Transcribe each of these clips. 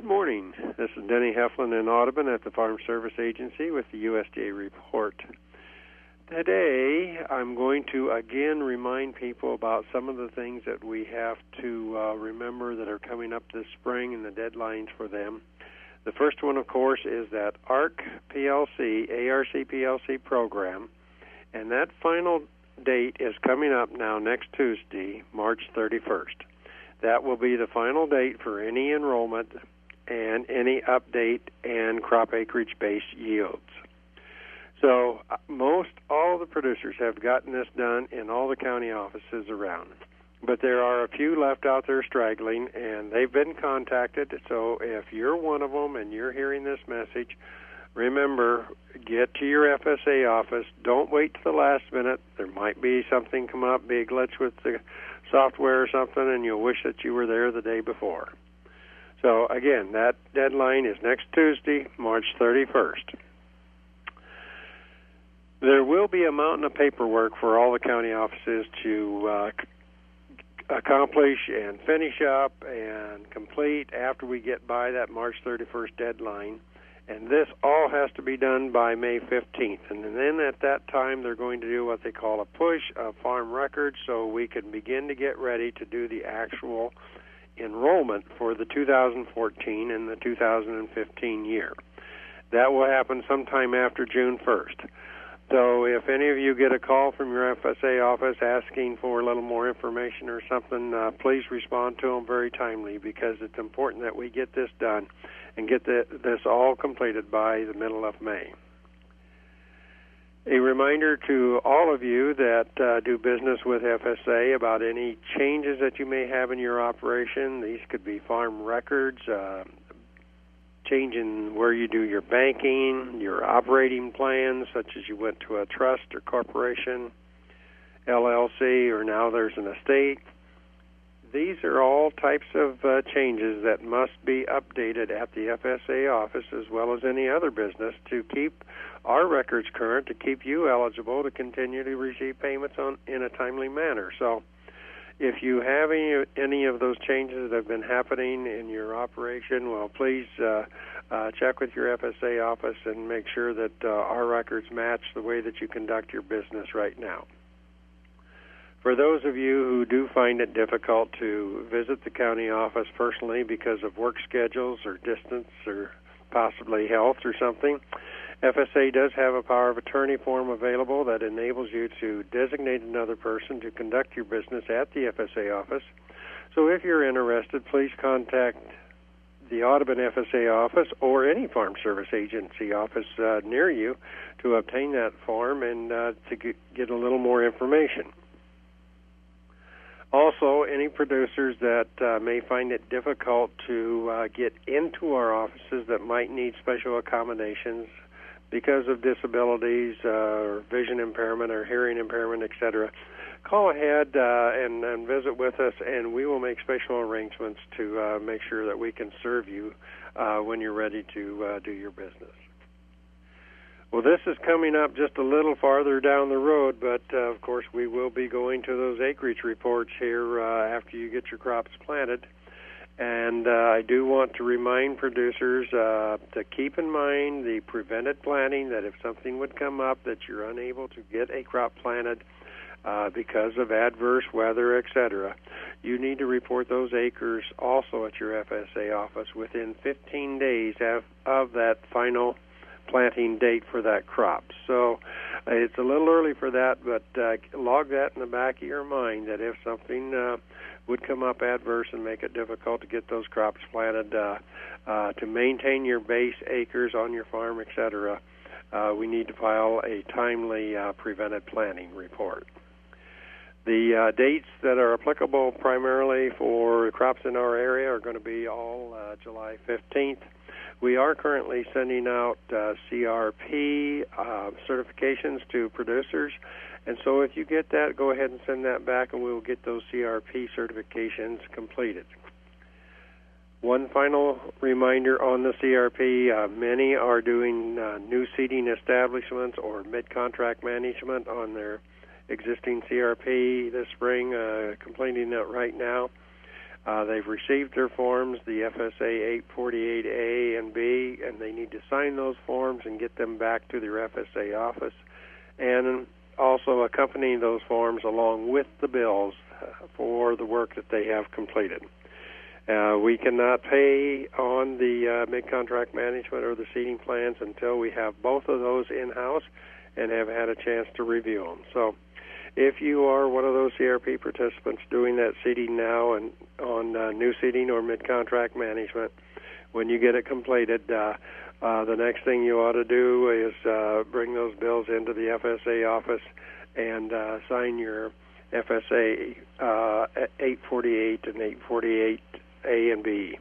morning. This is Denny Heflin in Audubon at the Farm Service Agency with the USDA report. Today, I'm going to again remind people about some of the things that we have to remember that are coming up this spring and the deadlines for them. The first one, of course, is that ARC PLC program, and that final date is coming up now next Tuesday, March 31st. That will be the final date for any enrollment and any update and crop acreage-based yields. So most all the producers have gotten this done in all the county offices around. But there are a few left out there straggling, and they've been contacted. So if you're one of them and you're hearing this message, remember, get to your FSA office. Don't wait to the last minute. There might be something come up, be a glitch with the software or something, and you'll wish that you were there the day before. So, again, that deadline is next Tuesday, March 31st. There will be a mountain of paperwork for all the county offices to accomplish and finish up and complete after we get by that March 31st deadline. And this all has to be done by May 15th. And then at that time, they're going to do what they call a push of farm records so we can begin to get ready to do the actual enrollment for the 2014 and the 2015 year. That will happen sometime after June 1st. So if any of you get a call from your FSA office asking for a little more information or something, please respond to them very timely, because it's important that we get this done and get this all completed by the middle of May. A reminder to all of you that do business with FSA about any changes that you may have in your operation. These could be farm records, changing where you do your banking, your operating plans, such as you went to a trust or corporation, LLC, or now there's an estate. These are all types of changes that must be updated at the FSA office, as well as any other business, to keep our records current, to keep you eligible to continue to receive payments in a timely manner. So if you have any of those changes that have been happening in your operation, well, please check with your FSA office and make sure that our records match the way that you conduct your business right now. For those of you who do find it difficult to visit the county office personally because of work schedules or distance or possibly health or something, FSA does have a power of attorney form available that enables you to designate another person to conduct your business at the FSA office. So if you're interested, please contact the Audubon FSA office or any Farm Service Agency office near you to obtain that form and to get a little more information. Also, any producers that may find it difficult to get into our offices that might need special accommodations because of disabilities or vision impairment or hearing impairment, etc., call ahead and visit with us, and we will make special arrangements to make sure that we can serve you when you're ready to do your business. Well, this is coming up just a little farther down the road, but, of course, we will be going to those acreage reports here after you get your crops planted. And I do want to remind producers to keep in mind the prevented planting, that if something would come up that you're unable to get a crop planted because of adverse weather, etc., you need to report those acres also at your FSA office within 15 days of that final planting date for that crop. So it's a little early for that, but log that in the back of your mind that if something would come up adverse and make it difficult to get those crops planted, to maintain your base acres on your farm, etc., we need to file a timely prevented planting report. The dates that are applicable primarily for crops in our area are going to be all July 15th. We are currently sending out CRP certifications to producers, and so if you get that, go ahead and send that back, and we will get those CRP certifications completed. One final reminder on the CRP, many are doing new seeding establishments or mid-contract management on their existing CRP this spring, completing it right now. They've received their forms, the FSA 848A and B, and they need to sign those forms and get them back to their FSA office, and also accompany those forms along with the bills for the work that they have completed. We cannot pay on the mid-contract management or the seating plans until we have both of those in-house and have had a chance to review them. So if you are one of those CRP participants doing that seating now and on new seating or mid-contract management, when you get it completed, the next thing you ought to do is bring those bills into the FSA office and sign your FSA 848 and 848A and B.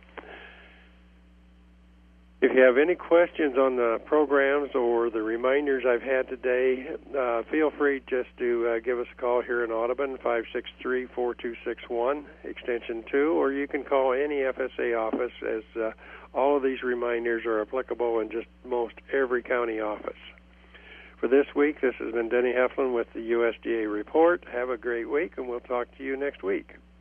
If you have any questions on the programs or the reminders I've had today, feel free just to give us a call here in Audubon, 563-4261, extension 2, or you can call any FSA office, as all of these reminders are applicable in just most every county office. For this week, this has been Denny Heflin with the USDA Report. Have a great week, and we'll talk to you next week.